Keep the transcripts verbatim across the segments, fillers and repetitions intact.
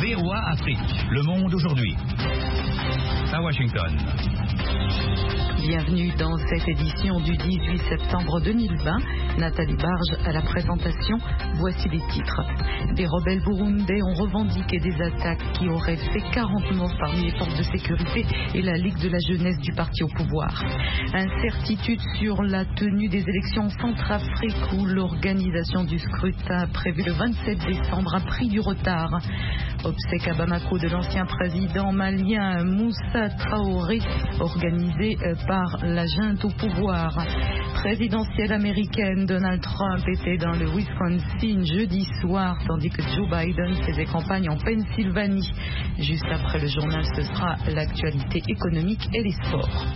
V O A Afrique. Le monde aujourd'hui. À Washington. Bienvenue dans cette édition du dix-huit septembre deux mille vingt. Nathalie Barge à la présentation. Voici les titres. Des rebelles burundais ont revendiqué des attaques qui auraient fait quarante morts parmi les forces de sécurité et la Ligue de la jeunesse du parti au pouvoir. Incertitude sur la tenue des élections en Centrafrique où l'organisation du scrutin prévu le vingt-sept décembre a pris du retard. Obsèques à Bamako de l'ancien président malien Moussa Traoré, organisé par la junte au pouvoir. Présidentielle américaine, Donald Trump était dans le Wisconsin jeudi soir, tandis que Joe Biden faisait campagne en Pennsylvanie. Juste après le journal, ce sera l'actualité économique et les sports.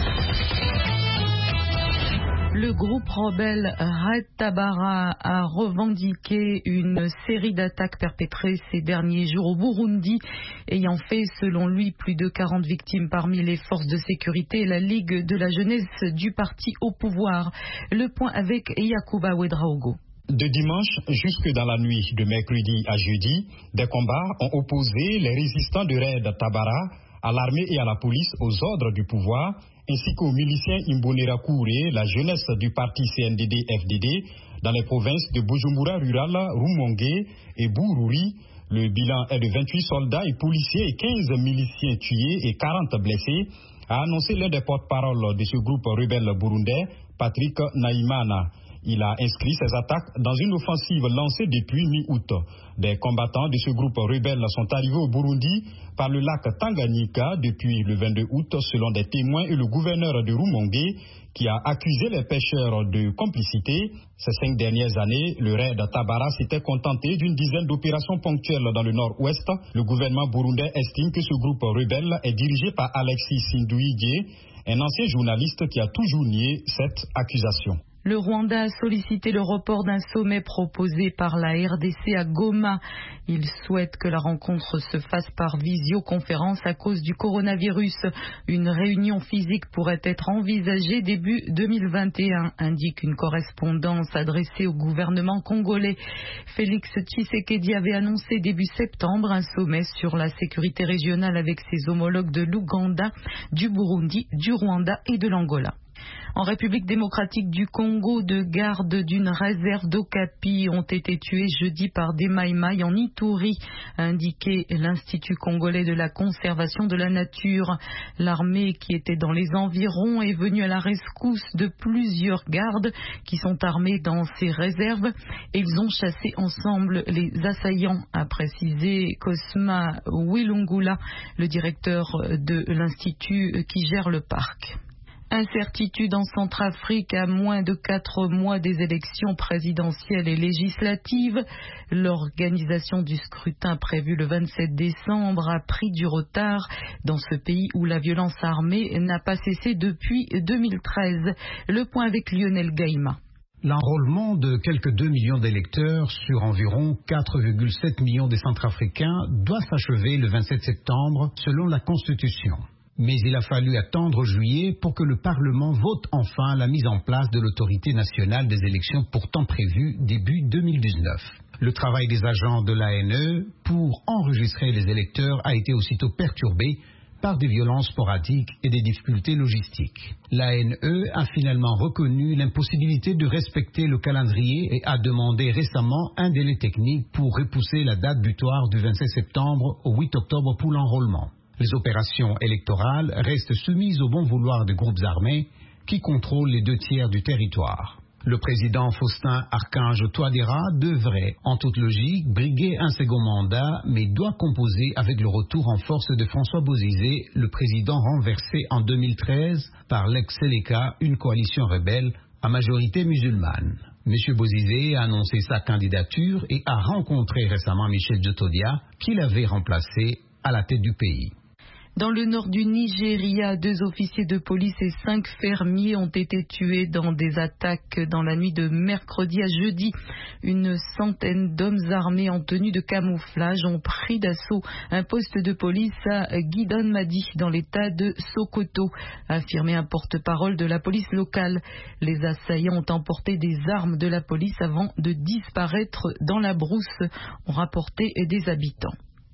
Le groupe rebelle Red Tabara a revendiqué une série d'attaques perpétrées ces derniers jours au Burundi, ayant fait, selon lui, plus de quarante victimes parmi les forces de sécurité et la Ligue de la jeunesse du parti au pouvoir. Le point avec Yacouba Ouedraogo. De dimanche jusque dans la nuit de mercredi à jeudi, des combats ont opposé les résistants de Red Tabara à l'armée et à la police aux ordres du pouvoir, ainsi qu'aux miliciens Imbonerakure, la jeunesse du parti C N D D F D D, dans les provinces de Bujumbura Rural, Rumongue et Bururi. Le bilan est de vingt-huit soldats et policiers et quinze miliciens tués et quarante blessés, a annoncé l'un des porte-parole de ce groupe rebelle burundais, Patrick Naimana. Il a inscrit ces attaques dans une offensive lancée depuis mi-août. Des combattants de ce groupe rebelle sont arrivés au Burundi par le lac Tanganyika depuis le vingt-deux août, selon des témoins et le gouverneur de Rumongue, qui a accusé les pêcheurs de complicité. Ces cinq dernières années, le raid Tabara s'était contenté d'une dizaine d'opérations ponctuelles dans le nord-ouest. Le gouvernement burundais estime que ce groupe rebelle est dirigé par Alexis Sinduidje, un ancien journaliste qui a toujours nié cette accusation. Le Rwanda a sollicité le report d'un sommet proposé par la R D C à Goma. Il souhaite que la rencontre se fasse par visioconférence à cause du coronavirus. Une réunion physique pourrait être envisagée début deux mille vingt et un, indique une correspondance adressée au gouvernement congolais. Félix Tshisekedi avait annoncé début septembre un sommet sur la sécurité régionale avec ses homologues de l'Ouganda, du Burundi, du Rwanda et de l'Angola. En République démocratique du Congo, deux gardes d'une réserve d'Okapi ont été tués jeudi par des Maïmaï en Ituri, a indiqué l'Institut congolais de la conservation de la nature. L'armée qui était dans les environs est venue à la rescousse de plusieurs gardes qui sont armés dans ces réserves et ils ont chassé ensemble les assaillants, a précisé Cosma Wilungula, le directeur de l'Institut qui gère le parc. Incertitude en Centrafrique à moins de quatre mois des élections présidentielles et législatives. L'organisation du scrutin prévu le vingt-sept décembre a pris du retard dans ce pays où la violence armée n'a pas cessé depuis deux mille treize. Le point avec Lionel Gaïma. L'enrôlement de quelques deux millions d'électeurs sur environ quatre virgule sept millions de Centrafricains doit s'achever le vingt-sept septembre selon la Constitution. Mais il a fallu attendre juillet pour que le Parlement vote enfin la mise en place de l'autorité nationale des élections pourtant prévue début deux mille dix-neuf. Le travail des agents de l'A N E pour enregistrer les électeurs a été aussitôt perturbé par des violences sporadiques et des difficultés logistiques. L'A N E a finalement reconnu l'impossibilité de respecter le calendrier et a demandé récemment un délai technique pour repousser la date butoir du vingt-sept septembre au huit octobre pour l'enrôlement. Les opérations électorales restent soumises au bon vouloir des groupes armés qui contrôlent les deux tiers du territoire. Le président Faustin Archange Touadéra devrait, en toute logique, briguer un second mandat, mais doit composer avec le retour en force de François Bozizé, le président renversé en deux mille treize par l'ex-Seleka, une coalition rebelle à majorité musulmane. M. Bozizé a annoncé sa candidature et a rencontré récemment Michel Djotodia, qui l'avait remplacé à la tête du pays. Dans le nord du Nigeria, deux officiers de police et cinq fermiers ont été tués dans des attaques dans la nuit de mercredi à jeudi. Une centaine d'hommes armés en tenue de camouflage ont pris d'assaut un poste de police à Gidan-Madi dans l'état de Sokoto, a affirmé un porte-parole de la police locale. Les assaillants ont emporté des armes de la police avant de disparaître dans la brousse, ont rapporté des habitants.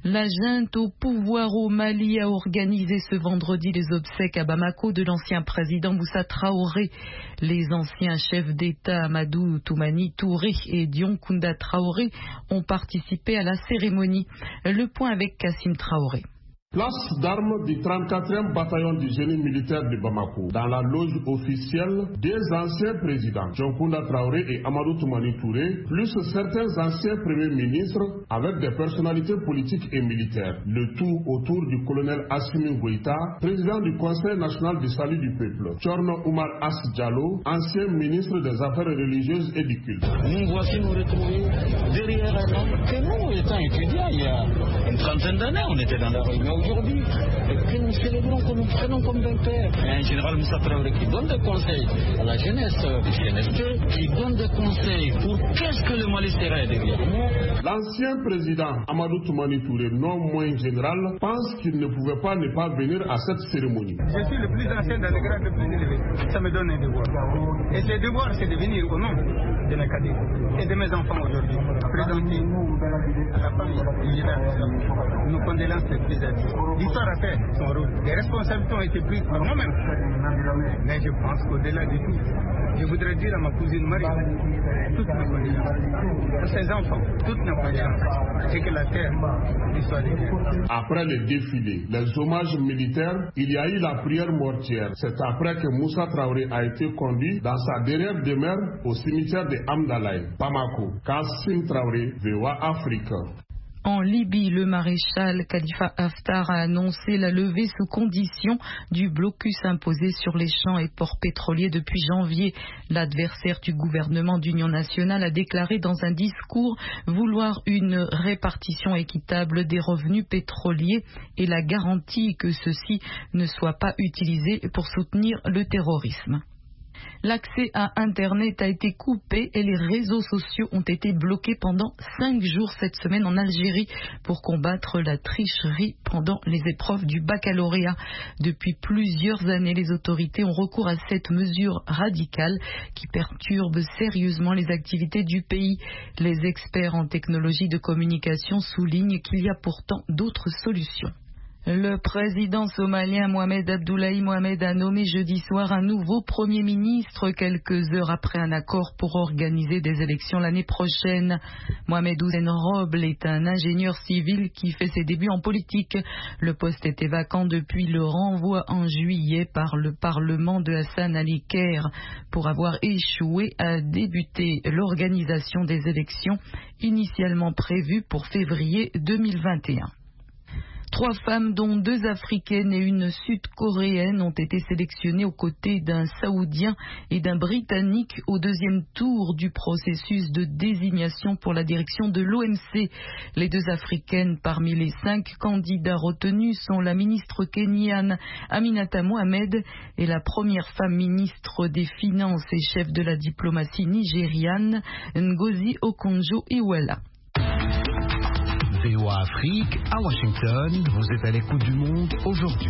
La junte au pouvoir au Mali a organisé ce vendredi les obsèques à Bamako de l'ancien président Moussa Traoré. Les anciens chefs d'État Amadou Toumani Touré et Dion Kounda Traoré ont participé à la cérémonie. Le point avec Kassim Traoré. Place d'armes du trente-quatrième bataillon du génie militaire de Bamako. Dans la loge officielle, des anciens présidents, Dionkounda Traoré et Amadou Toumani Touré, plus certains anciens premiers ministres avec des personnalités politiques et militaires. Le tout autour du colonel Assimi Goïta, président du Conseil national du salut du peuple. Tchorno Oumar As Diallo, ancien ministre des Affaires religieuses et du culte. Nous voici nous retrouver derrière un homme que nous, étant étudiants, il y a une trentaine d'années, on était dans la réunion aujourd'hui, et que nous célébrons, que nous prenons comme d'un père. Il y a un général Moussa Traoré qui donne des conseils à la jeunesse du C N S P, qui donne des conseils pour qu'est-ce que le Mali serait derrière nous. L'ancien président Amadou Toumani Touré, non moins général, pense qu'il ne pouvait pas ne pas venir à cette cérémonie. Je suis le plus ancien dans le grade le plus élevé. Ça me donne un devoir. Et ce devoir, c'est de venir au nom de mes cadets et de mes enfants aujourd'hui. Présenter à la famille nos condoléances les plus âgées. L'histoire a fait son rôle. Les responsabilités ont été prises par moi-même. Mais je pense qu'au-delà de tout, je voudrais dire à ma cousine Marie, toutes mes condoléances, à ses enfants, toutes mes condoléances, et que la terre lui soit dédiée. Après le défilé, les hommages militaires, il y a eu la prière mortuaire. C'est après que Moussa Traoré a été conduit dans sa dernière demeure au cimetière de Amdalaï, Bamako. Kassim Traoré, V O A Afrique. En Libye, le maréchal Khalifa Haftar a annoncé la levée sous condition du blocus imposé sur les champs et ports pétroliers depuis janvier. L'adversaire du gouvernement d'union nationale a déclaré dans un discours vouloir une répartition équitable des revenus pétroliers et la garantie que ceux-ci ne soient pas utilisés pour soutenir le terrorisme. L'accès à Internet a été coupé et les réseaux sociaux ont été bloqués pendant cinq jours cette semaine en Algérie pour combattre la tricherie pendant les épreuves du baccalauréat. Depuis plusieurs années, les autorités ont recours à cette mesure radicale qui perturbe sérieusement les activités du pays. Les experts en technologie de communication soulignent qu'il y a pourtant d'autres solutions. Le président somalien Mohamed Abdullahi Mohamed a nommé jeudi soir un nouveau Premier ministre quelques heures après un accord pour organiser des élections l'année prochaine. Mohamed Hussein Roble est un ingénieur civil qui fait ses débuts en politique. Le poste était vacant depuis le renvoi en juillet par le Parlement de Hassan Ali Khair pour avoir échoué à débuter l'organisation des élections initialement prévues pour février deux mille vingt et un. Trois femmes, dont deux africaines et une sud-coréenne, ont été sélectionnées aux côtés d'un Saoudien et d'un Britannique au deuxième tour du processus de désignation pour la direction de l'O M C. Les deux africaines parmi les cinq candidats retenus sont la ministre kenyane Aminata Mohamed et la première femme ministre des Finances et chef de la diplomatie nigériane Ngozi Okonjo-Iweala. V O A Afrique, à Washington, vous êtes à l'écoute du monde aujourd'hui.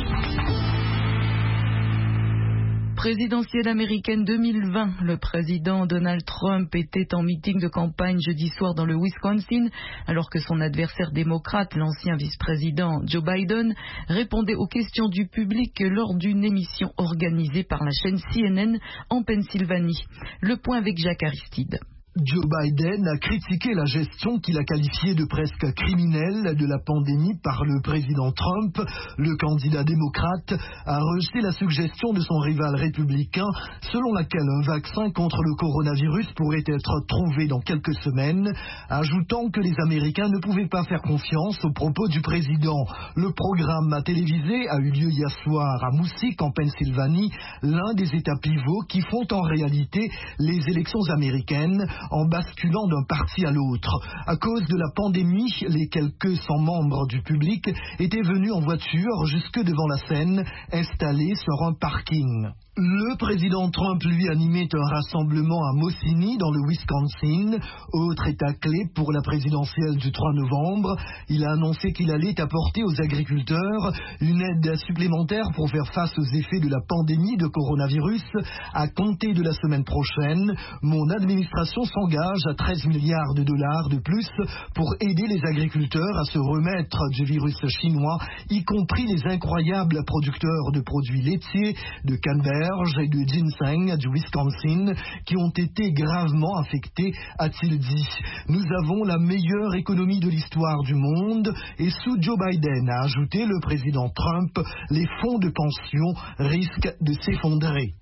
Présidentielle américaine deux mille vingt, le président Donald Trump était en meeting de campagne jeudi soir dans le Wisconsin, alors que son adversaire démocrate, l'ancien vice-président Joe Biden, répondait aux questions du public lors d'une émission organisée par la chaîne C N N en Pennsylvanie. Le point avec Jacques Aristide. Joe Biden a critiqué la gestion qu'il a qualifiée de presque criminelle de la pandémie par le président Trump. Le candidat démocrate a rejeté la suggestion de son rival républicain selon laquelle un vaccin contre le coronavirus pourrait être trouvé dans quelques semaines, ajoutant que les Américains ne pouvaient pas faire confiance aux propos du président. Le programme télévisé a eu lieu hier soir à Moosic en Pennsylvanie, l'un des États pivots qui font en réalité les élections américaines, en basculant d'un parti à l'autre. À cause de la pandémie, les quelques cent membres du public étaient venus en voiture jusque devant la scène, installés sur un parking. Le président Trump, lui, animait un rassemblement à Mosini, dans le Wisconsin, autre état clé pour la présidentielle du trois novembre. Il a annoncé qu'il allait apporter aux agriculteurs une aide supplémentaire pour faire face aux effets de la pandémie de coronavirus à compter de la semaine prochaine. Mon administration s'engage à treize milliards de dollars de plus pour aider les agriculteurs à se remettre du virus chinois, y compris les incroyables producteurs de produits laitiers, de canneberge et de ginseng du Wisconsin, qui ont été gravement affectés, a-t-il dit. Nous avons la meilleure économie de l'histoire du monde et sous Joe Biden, a ajouté le président Trump, les fonds de pension risquent de s'effondrer.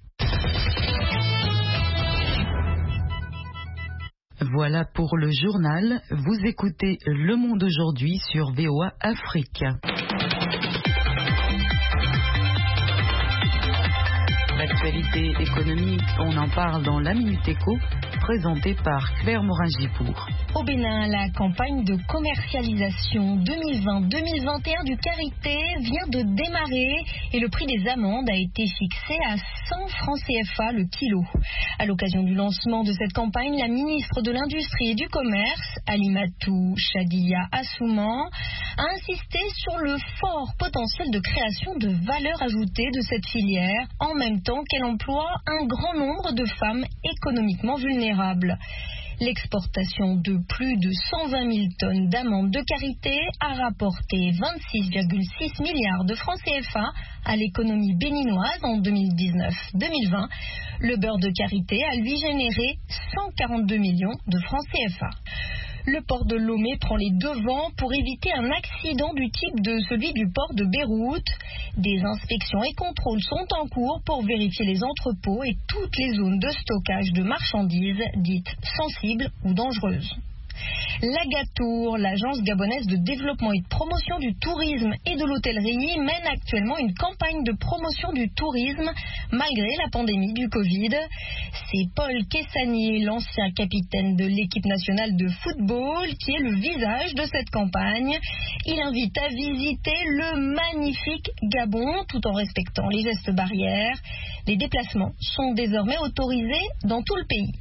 Voilà pour le journal. Vous écoutez Le Monde aujourd'hui sur V O A Afrique. L'actualité économique, on en parle dans la Minute Éco, présentée par Claire Morin-Gipour. Au Bénin, la campagne de commercialisation deux mille vingt deux mille vingt et un du Karité vient de démarrer et le prix des amandes a été fixé à cent francs C F A le kilo. À l'occasion du lancement de cette campagne, la ministre de l'Industrie et du Commerce, Alimatou Chadiya Assouman, a insisté sur le fort potentiel de création de valeur ajoutée de cette filière, en même temps qu'elle emploie un grand nombre de femmes économiquement vulnérables. L'exportation de plus de cent vingt mille tonnes d'amandes de Karité a rapporté vingt-six virgule six milliards de francs C F A à l'économie béninoise en deux mille dix-neuf deux mille vingt. Le beurre de Karité a lui généré cent quarante-deux millions de francs C F A. Le port de Lomé prend les devants pour éviter un accident du type de celui du port de Beyrouth. Des inspections et contrôles sont en cours pour vérifier les entrepôts et toutes les zones de stockage de marchandises dites sensibles ou dangereuses. L'Agatour, l'agence gabonaise de développement et de promotion du tourisme et de l'hôtellerie, mène actuellement une campagne de promotion du tourisme malgré la pandémie du Covid. C'est Paul Kessani, l'ancien capitaine de l'équipe nationale de football, qui est le visage de cette campagne. Il invite à visiter le magnifique Gabon tout en respectant les gestes barrières. Les déplacements sont désormais autorisés dans tout le pays.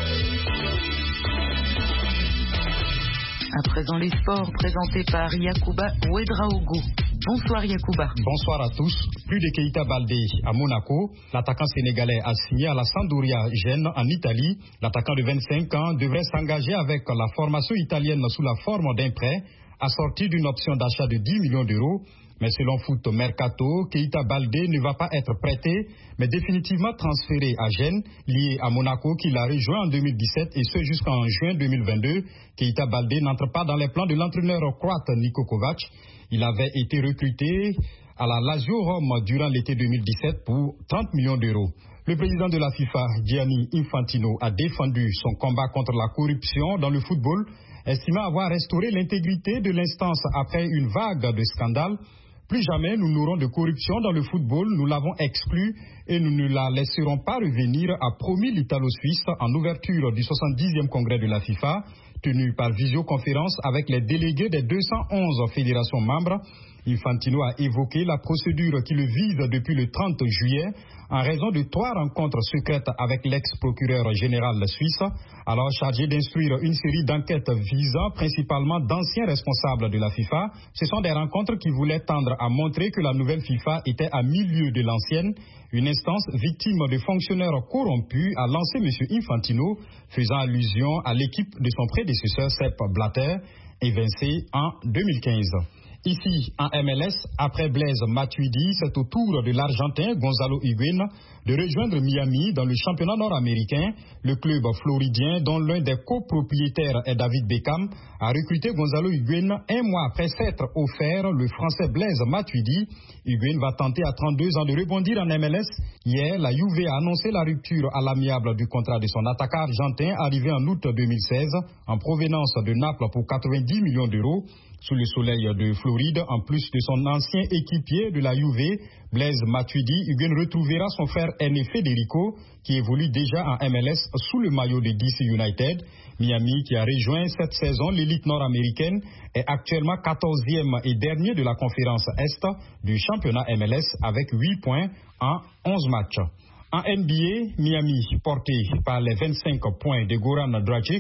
À présent les sports présentés par Yacouba Ouedraogo. Bonsoir Yacouba. Bonsoir à tous. Plus de Keita Baldé à Monaco. L'attaquant sénégalais a signé à la Sampdoria Gênes en Italie. L'attaquant de vingt-cinq ans devrait s'engager avec la formation italienne sous la forme d'un prêt assorti d'une option d'achat de dix millions d'euros. Mais selon Foot Mercato, Keita Baldé ne va pas être prêté, mais définitivement transféré à Gênes, lié à Monaco, qui l'a rejoint en deux mille dix-sept et ce jusqu'en juin deux mille vingt-deux. Keita Baldé n'entre pas dans les plans de l'entraîneur croate Niko Kovac. Il avait été recruté à la Lazio Rome durant l'été deux mille dix-sept pour trente millions d'euros. Le président de la FIFA, Gianni Infantino, a défendu son combat contre la corruption dans le football, estimant avoir restauré l'intégrité de l'instance après une vague de scandales. Plus jamais nous n'aurons de corruption dans le football, nous l'avons exclu et nous ne la laisserons pas revenir, a promis l'Italo-Suisse en ouverture du soixante-dixième congrès de la FIFA, tenu par visioconférence avec les délégués des deux cent onze fédérations membres. Infantino a évoqué la procédure qui le vise depuis le trente juillet en raison de trois rencontres secrètes avec l'ex-procureur général suisse, alors chargé d'instruire une série d'enquêtes visant principalement d'anciens responsables de la FIFA. Ce sont des rencontres qui voulaient tendre à montrer que la nouvelle FIFA était à milieu de l'ancienne. Une instance victime de fonctionnaires corrompus, a lancé M. Infantino, faisant allusion à l'équipe de son prédécesseur Sepp Blatter, évincé en deux mille quinze. Ici, en M L S, après Blaise Matuidi, c'est au tour de l'Argentin Gonzalo Higuaín de rejoindre Miami dans le championnat nord-américain. Le club floridien, dont l'un des copropriétaires est David Beckham, a recruté Gonzalo Higuaín un mois après s'être offert le Français Blaise Matuidi. Higuaín va tenter à trente-deux ans de rebondir en M L S. Hier, la Juve a annoncé la rupture à l'amiable du contrat de son attaquant argentin arrivé en août deux mille seize en provenance de Naples pour quatre-vingt-dix millions d'euros. Sous le soleil de Floride, en plus de son ancien équipier de la Juve, Blaise Matuidi, Higuaín retrouvera son frère aîné Federico, qui évolue déjà en M L S sous le maillot de D C United. Miami, qui a rejoint cette saison l'élite nord-américaine, est actuellement quatorzième et dernier de la conférence Est du championnat M L S avec huit points en onze matchs. En N B A, Miami, porté par les vingt-cinq points de Goran Dragic,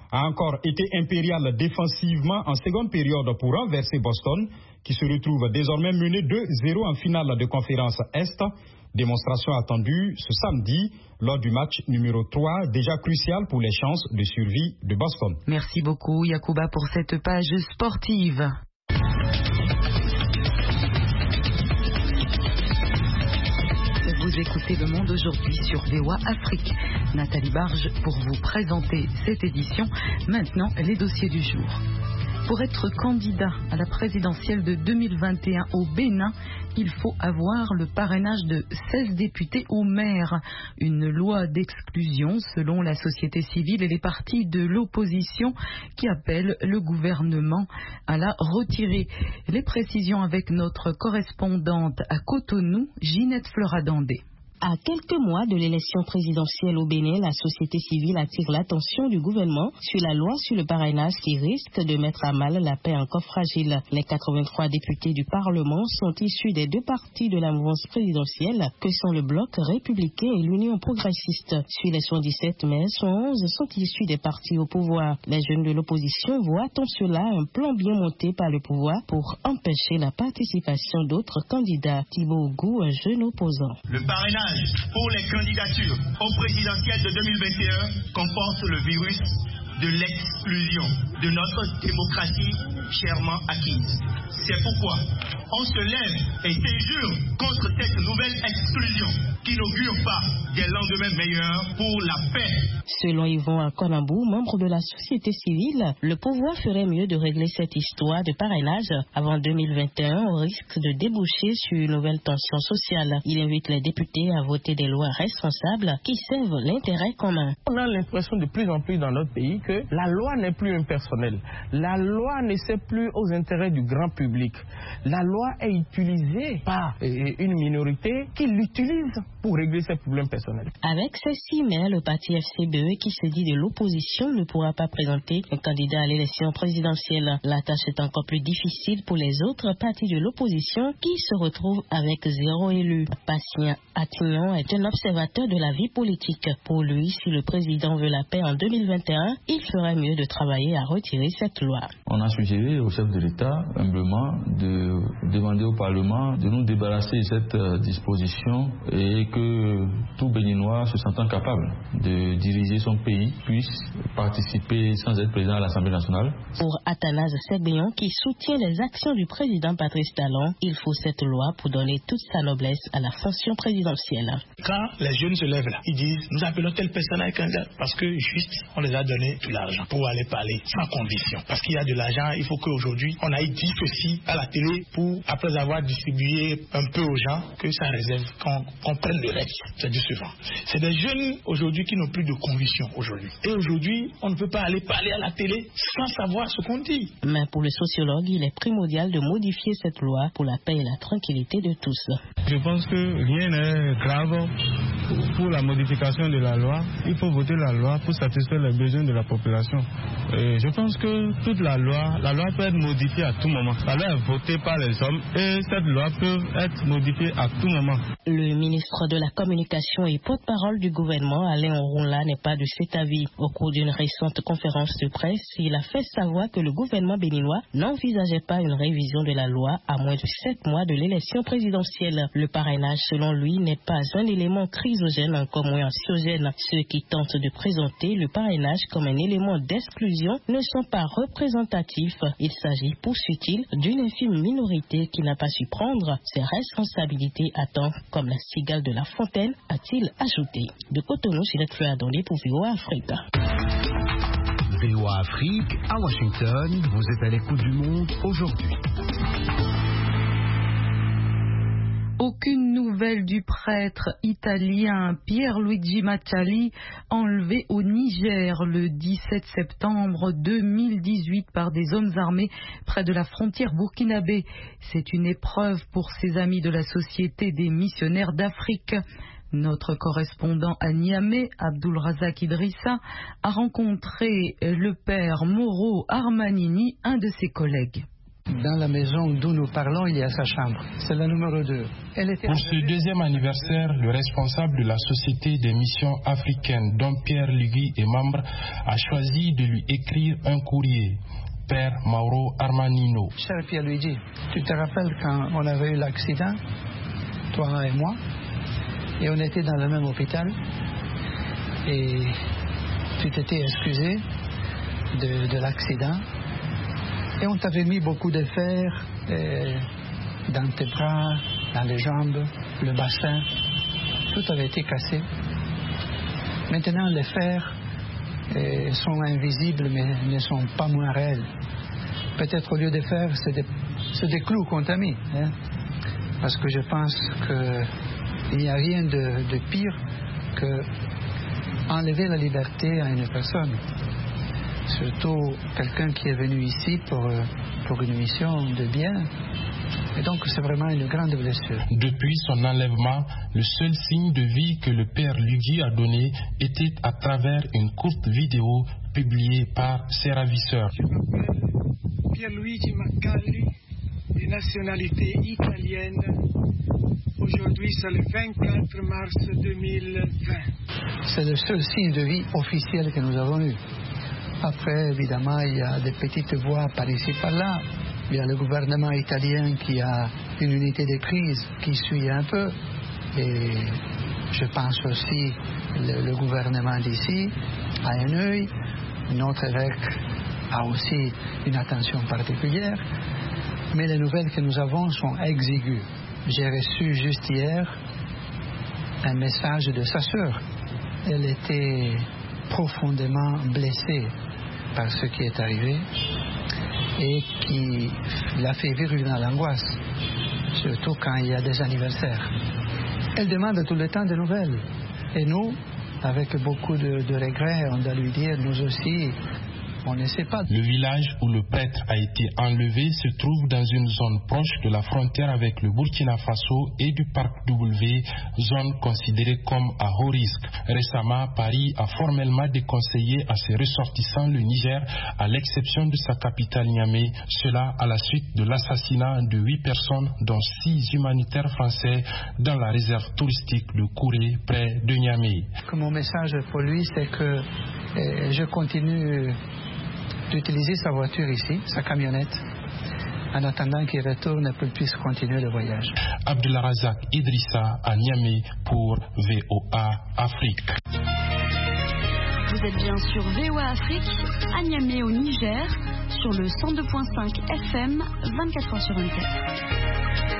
a encore été impérial défensivement en seconde période pour renverser Boston, qui se retrouve désormais mené deux zéro en finale de conférence Est. Démonstration attendue ce samedi lors du match numéro trois, déjà crucial pour les chances de survie de Boston. Merci beaucoup Yacouba pour cette page sportive. Vous écoutez Le Monde aujourd'hui sur V O A Afrique. Nathalie Barge pour vous présenter cette édition. Maintenant, les dossiers du jour. Pour être candidat à la présidentielle de deux mille vingt et un au Bénin, il faut avoir le parrainage de seize députés au maire. Une loi d'exclusion selon la société civile et les partis de l'opposition qui appellent le gouvernement à la retirer. Les précisions avec notre correspondante à Cotonou, Ginette Fleuradandé. À quelques mois de l'élection présidentielle au Bénin, la société civile attire l'attention du gouvernement sur la loi sur le parrainage qui risque de mettre à mal la paix encore fragile. Les quatre-vingt-trois députés du Parlement sont issus des deux partis de la mouvance présidentielle que sont le Bloc républicain et l'Union progressiste. Sur les soixante-dix-sept maires, onze sont issus des partis au pouvoir. Les jeunes de l'opposition voient en cela un plan bien monté par le pouvoir pour empêcher la participation d'autres candidats. Thibaut Gou, un jeune opposant. Le parrainage pour les candidatures au présidentiel de deux mille vingt et un comporte le virus de l'exclusion de notre démocratie chèrement acquise. C'est pourquoi on se lève et s'injure contre cette nouvelle exclusion qui n'augure pas des lendemains meilleurs pour la paix. Selon Yvon Akonambou, membre de la société civile, le pouvoir ferait mieux de régler cette histoire de parrainage avant deux mille vingt et un au risque de déboucher sur une nouvelle tension sociale. Il invite les députés à voter des lois responsables qui servent l'intérêt commun. On a l'impression de plus en plus dans notre pays que la loi n'est plus impersonnelle. La loi ne sert plus aux intérêts du grand public. La loi est utilisée par une minorité qui l'utilise pour régler ses problèmes personnels. Avec ces six maires, le parti F C B E qui se dit de l'opposition ne pourra pas présenter un candidat à l'élection présidentielle. La tâche est encore plus difficile pour les autres partis de l'opposition qui se retrouvent avec zéro élu. Patient Attignon est un observateur de la vie politique. Pour lui, si le président veut la paix en deux mille vingt et un, il ferait mieux de travailler à retirer cette loi. On a suggéré au chef de l'État, humblement, de demander au Parlement de nous débarrasser de cette euh, disposition et que tout Béninois se sentant capable de diriger son pays puisse participer sans être président à l'Assemblée nationale. Pour Athanase Segbeyon, qui soutient les actions du président Patrice Talon, il faut cette loi pour donner toute sa noblesse à la fonction présidentielle. Quand les jeunes se lèvent là, ils disent nous appelons telle personne à candidat parce que juste on les a donné tout l'argent pour aller parler sans condition. Parce qu'il y a de l'argent, il faut qu'aujourd'hui on aille dire ceci à la télé pour, après avoir distribué un peu aux gens, que ça réserve, qu'on, qu'on prenne le reste. C'est décevant. C'est des jeunes aujourd'hui qui n'ont plus de conviction aujourd'hui. Et aujourd'hui, on ne peut pas aller parler à la télé sans savoir ce qu'on dit. Mais pour le sociologue, il est primordial de modifier cette loi pour la paix et la tranquillité de tous. Je pense que rien n'est grave pour la modification de la loi. Il faut voter la loi pour satisfaire les besoins de la population. Et je pense que toute la loi, la loi peut être modifiée à tout moment. La loi est votée par les hommes et cette loi peut être modifiée à tout moment. Le ministre de la Communication et porte-parole du gouvernement, Alain Oronla, n'est pas de cet avis. Au cours d'une récente conférence de presse, il a fait savoir que le gouvernement béninois n'envisageait pas une révision de la loi à moins de sept mois de l'élection présidentielle. Le parrainage, selon lui, n'est pas un élément chrysogène, encore moins anxiogène. Ceux qui tentent de présenter le parrainage comme un élément d'exclusion ne sont pas représentatifs. Il s'agit, poursuit-il, d'une infime minorité qui n'a pas su prendre ses responsabilités à temps, comme la cigale de La Fontaine, a-t-il ajouté. De Cotonou, Ginette Fleuradandé pour V O A Afrique. V O A Afrique, à Washington, vous êtes à l'écoute du monde aujourd'hui. Aucune nouvelle du prêtre italien Pierluigi Macciali, enlevé au Niger le dix-sept septembre deux mille dix-huit par des hommes armés près de la frontière burkinabé. C'est une épreuve pour ses amis de la Société des missionnaires d'Afrique. Notre correspondant à Niamey, Abdul Razak Idrissa, a rencontré le père Mauro Armanini, un de ses collègues. dans la maison d'où nous parlons, il y a sa chambre. C'est la numéro deux. Elle était... Pour ce deuxième anniversaire, le responsable de la Société des missions africaines, dont Pierre Lugui est membre, a choisi de lui écrire un courrier. Père Mauro Armanino. Cher Pierluigi, tu te rappelles quand on avait eu l'accident, toi et moi, et on était dans le même hôpital, et tu t'étais excusé de, de l'accident, et on t'avait mis beaucoup de fer euh, dans tes bras, dans les jambes, le bassin, tout avait été cassé. Maintenant, les fers euh, sont invisibles, mais ne sont pas moins réels. Peut-être au lieu de fer, c'est des, c'est des clous qu'on t'a mis. Hein? Parce que je pense qu'il n'y a rien de, de pire que enlever la liberté à une personne. Surtout quelqu'un qui est venu ici pour, pour une mission de bien. Et donc c'est vraiment une grande blessure. Depuis son enlèvement, le seul signe de vie que le père Lugui a donné était à travers une courte vidéo publiée par ses ravisseurs. Je m'appelle Pierluigi Maccalli, de nationalité italienne. Aujourd'hui, c'est le vingt-quatre mars deux mille vingt. C'est le seul signe de vie officiel que nous avons eu. Après, évidemment, il y a des petites voix par ici, par là. Il y a le gouvernement italien qui a une unité de crise qui suit un peu. Et je pense aussi le, le gouvernement d'ici a un œil. Notre évêque a aussi une attention particulière. Mais les nouvelles que nous avons sont exiguës. J'ai reçu juste hier un message de sa sœur. Elle était profondément blessée par ce qui est arrivé et qui l'a fait vivre dans l'angoisse, surtout quand il y a des anniversaires. Elle demande tout le temps des nouvelles. Et nous, avec beaucoup de, de regrets, on doit lui dire, nous aussi, on ne sait pas. Le village où le prêtre a été enlevé se trouve dans une zone proche de la frontière avec le Burkina Faso et du parc W, zone considérée comme à haut risque. Récemment, Paris a formellement déconseillé à ses ressortissants le Niger, à l'exception de sa capitale Niamey, cela à la suite de l'assassinat de huit personnes, dont six humanitaires français, dans la réserve touristique de Kouré, près de Niamey. Mon message pour lui, c'est que euh, je continue d'utiliser sa voiture ici, sa camionnette, en attendant qu'il retourne et qu'il puisse continuer le voyage. Abdulrazak Idrissa à Niamey pour V O A Afrique. Vous êtes bien sur V O A Afrique, à Niamey au Niger, sur le cent deux virgule cinq F M, vingt-quatre heures sur vingt-quatre.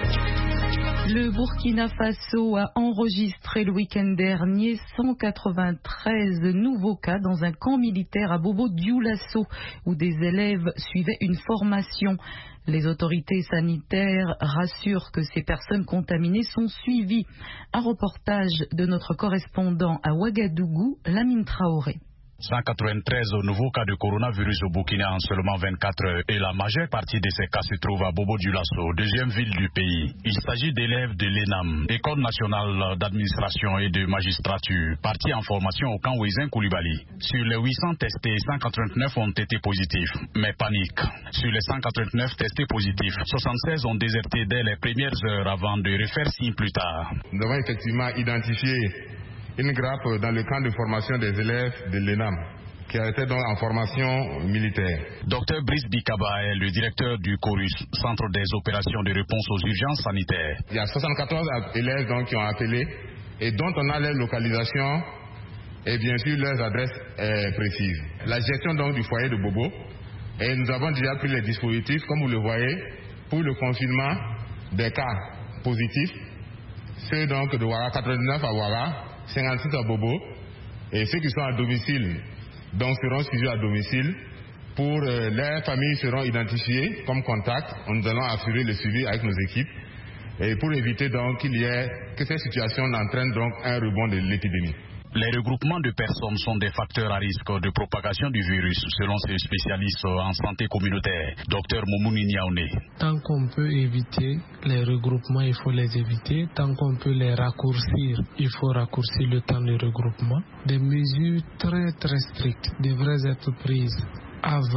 Le Burkina Faso a enregistré le week-end dernier cent quatre-vingt-treize nouveaux cas dans un camp militaire à Bobo-Dioulasso où des élèves suivaient une formation. Les autorités sanitaires rassurent que ces personnes contaminées sont suivies. Un reportage de notre correspondant à Ouagadougou, Lamine Traoré. cent quatre-vingt-treize nouveaux cas de coronavirus au Burkina en seulement vingt-quatre heures et la majeure partie de ces cas se trouve à Bobo-Dioulasso, deuxième ville du pays. Il s'agit d'élèves de l'E N A M, École nationale d'administration et de magistrature, partis en formation au camp Ouézin Koulibaly. Sur les huit cents testés, cent quatre-vingt-neuf ont été positifs, mais panique. Sur les cent quatre-vingt-neuf testés positifs, soixante-seize ont déserté dès les premières heures avant de refaire signe plus tard. Nous avons effectivement identifié une grappe dans le camp de formation des élèves de l'E N A M, qui a été donc en formation militaire. Docteur Brice Bikaba est le directeur du CORUS, Centre des opérations de réponse aux urgences sanitaires. Il y a soixante-quatorze élèves donc qui ont appelé et dont on a leur localisation et bien sûr leurs adresses euh, précises. La gestion donc du foyer de Bobo, et nous avons déjà pris les dispositifs, comme vous le voyez, pour le confinement des cas positifs, ceux donc de Ouaga, quatre-vingt-neuf à Ouaga, cinquante-six à Bobo, et ceux qui sont à domicile donc seront suivis à domicile. Pour euh, leurs familles seront identifiées comme contacts. Nous allons assurer le suivi avec nos équipes et pour éviter donc qu'il y ait que ces situations n'entraînent donc un rebond de l'épidémie. Les regroupements de personnes sont des facteurs à risque de propagation du virus, selon ces spécialistes en santé communautaire. Docteur Moumouni Niaoune. Tant qu'on peut éviter les regroupements, il faut les éviter. Tant qu'on peut les raccourcir, il faut raccourcir le temps de regroupement. Des mesures très très strictes devraient être prises avant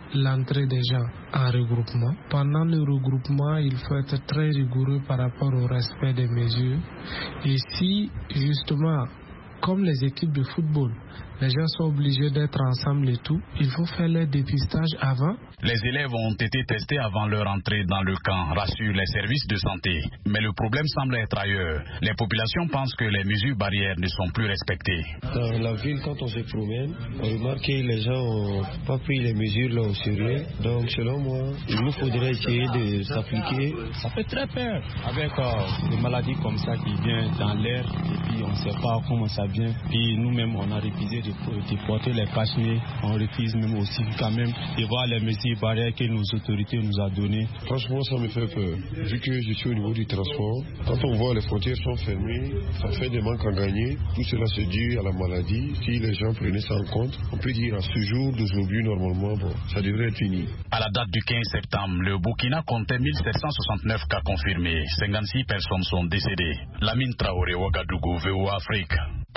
l'entrée des gens en regroupement. Pendant le regroupement, il faut être très rigoureux par rapport au respect des mesures. Et si, justement, comme les équipes de football, les gens sont obligés d'être ensemble et tout, il faut faire le dépistage avant. Les élèves ont été testés avant leur entrée dans le camp, rassurent les services de santé. Mais le problème semble être ailleurs. Les populations pensent que les mesures barrières ne sont plus respectées. Dans la ville, quand on se promène, on remarque que les gens n'ont pas pris les mesures là au sérieux. Donc selon moi, il nous faudrait essayer de s'appliquer. Ça fait très peur avec euh, des maladies comme ça qui viennent dans l'air et puis on ne sait pas comment ça vient. Puis nous-mêmes, on a refusé de, de porter les cache-nez. On refuse même aussi quand même de voir les mesures barrières que nos autorités nous ont données. Franchement, ça me fait peur. Vu que je suis au niveau du transport, quand on voit les frontières sont fermées, ça fait des manques à gagner. Tout cela se due à la maladie. Si les gens prenaient ça en compte, on peut dire à ce jour d'aujourd'hui, normalement, bon, ça devrait être fini. À la date du quinze septembre, le Burkina comptait mille sept cent soixante-neuf cas confirmés. cinquante-six personnes sont décédées. Lamine Traoré, Ouagadougou, V O A Afrique.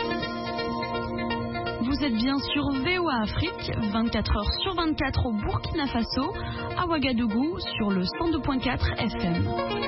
Vous êtes bien sur V O A Afrique, vingt-quatre heures sur vingt-quatre au Burkina Faso, à Ouagadougou sur le cent deux virgule quatre F M.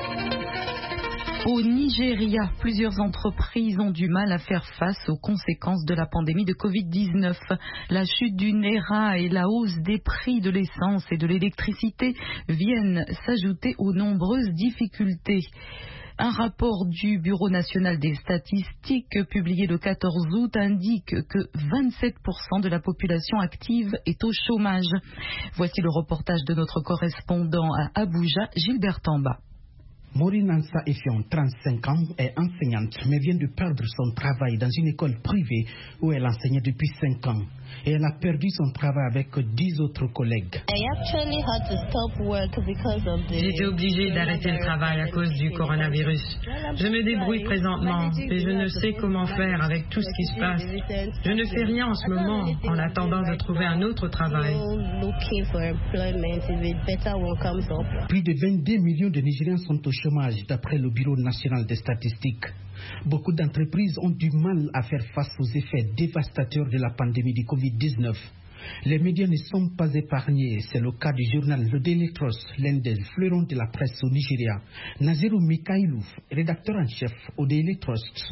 Au Nigeria, plusieurs entreprises ont du mal à faire face aux conséquences de la pandémie de covid dix-neuf. La chute du Naira et la hausse des prix de l'essence et de l'électricité viennent s'ajouter aux nombreuses difficultés. Un rapport du Bureau national des statistiques publié le quatorze août indique que vingt-sept pour cent de la population active est au chômage. Voici le reportage de notre correspondant à Abuja, Gilbert Tamba. Maureen Ansa Effion, trente-cinq ans, est enseignante mais vient de perdre son travail dans une école privée où elle enseignait depuis cinq ans. Et elle a perdu son travail avec dix autres collègues. J'étais obligée d'arrêter le travail à cause du coronavirus. Je me débrouille présentement et je ne sais comment faire avec tout ce qui se passe. Je ne fais rien en ce moment en attendant de trouver un autre travail. Plus de vingt-deux millions de Nigériens sont au chômage d'après le Bureau national des statistiques. Beaucoup d'entreprises ont du mal à faire face aux effets dévastateurs de la pandémie du covid dix-neuf. Les médias ne sont pas épargnés. C'est le cas du journal Le Daily Trust, l'un des fleurons de la presse au Nigeria. Naziru Mikailou, rédacteur en chef au Daily Trust.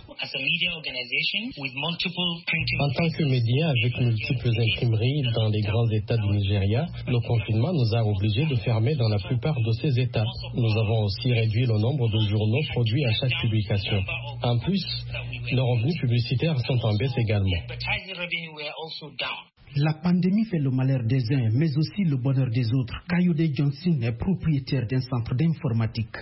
En tant que média avec multiples imprimeries dans les grands États du Nigeria, le confinement nous a obligés de fermer dans la plupart de ces États. Nous avons aussi réduit le nombre de journaux produits à chaque publication. En plus, nos revenus publicitaires sont en baisse également. La pandémie fait le malheur des uns, mais aussi le bonheur des autres. Kayode Johnson est propriétaire d'un centre d'informatique.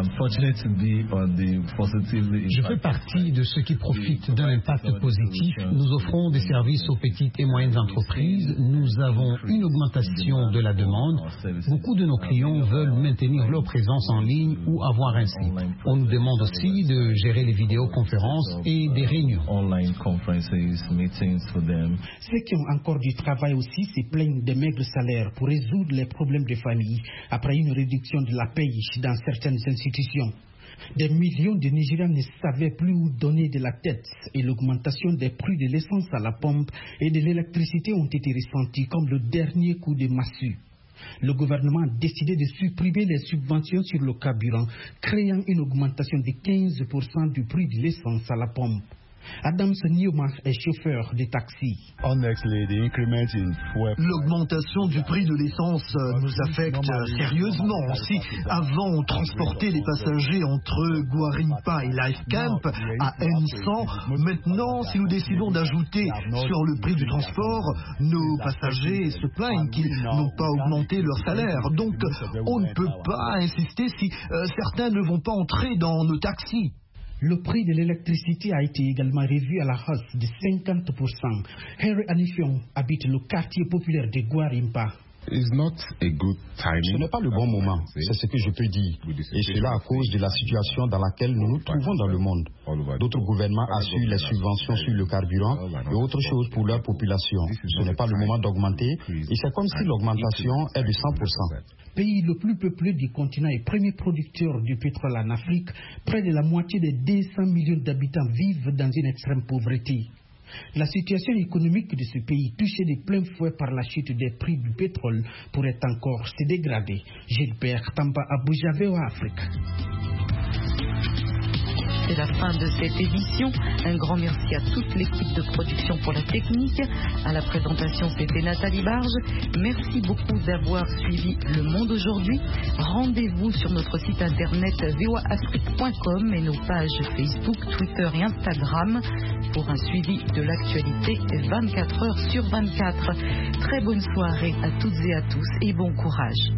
Je fais partie de ceux qui profitent d'un impact positif. Nous offrons des services aux petites et moyennes entreprises. Nous avons une augmentation de la demande. Beaucoup de nos clients veulent maintenir leur présence en ligne ou avoir un site. On nous demande aussi de gérer les vidéoconférences et des réunions. Ceux qui ont encore du travail aussi se plaignent des maigres salaires pour résoudre les problèmes de famille après une réduction de la paye dans certaines institutions. Des millions de Nigériens ne savaient plus où donner de la tête et l'augmentation des prix de l'essence à la pompe et de l'électricité ont été ressentis comme le dernier coup de massue. Le gouvernement a décidé de supprimer les subventions sur le carburant, créant une augmentation de quinze pour cent du prix de l'essence à la pompe. Adams Newman est chauffeur de taxi. L'augmentation du prix de l'essence nous affecte sérieusement. Si avant on transportait les passagers entre Guarimpa et Life Camp à N cent, maintenant si nous décidons d'ajouter sur le prix du transport, nos passagers se plaignent qu'ils n'ont pas augmenté leur salaire. Donc on ne peut pas insister si euh, certains ne vont pas entrer dans nos taxis. Le prix de l'électricité a été également revu à la hausse de cinquante pour cent. Harry Anifion habite le quartier populaire de Guarimpa. Ce n'est pas le bon moment, c'est ce que je peux dire. Et cela à cause de la situation dans laquelle nous nous trouvons dans le monde. D'autres gouvernements assurent les subventions sur le carburant et autre chose pour leur population. Ce n'est pas le moment d'augmenter et c'est comme si l'augmentation est de cent pour cent. Pays le plus peuplé du continent et premier producteur du pétrole en Afrique, près de la moitié des deux cents millions d'habitants vivent dans une extrême pauvreté. La situation économique de ce pays, touché de plein fouet par la chute des prix du pétrole, pourrait encore se dégrader. Gilbert Tamba, Abuja, V O A Afrique. C'est la fin de cette édition. Un grand merci à toute l'équipe de production pour la technique. À la présentation, c'était Nathalie Barge. Merci beaucoup d'avoir suivi Le Monde aujourd'hui. Rendez-vous sur notre site internet v o a afrique point com et nos pages Facebook, Twitter et Instagram pour un suivi de l'actualité vingt-quatre heures sur vingt-quatre. Très bonne soirée à toutes et à tous et bon courage.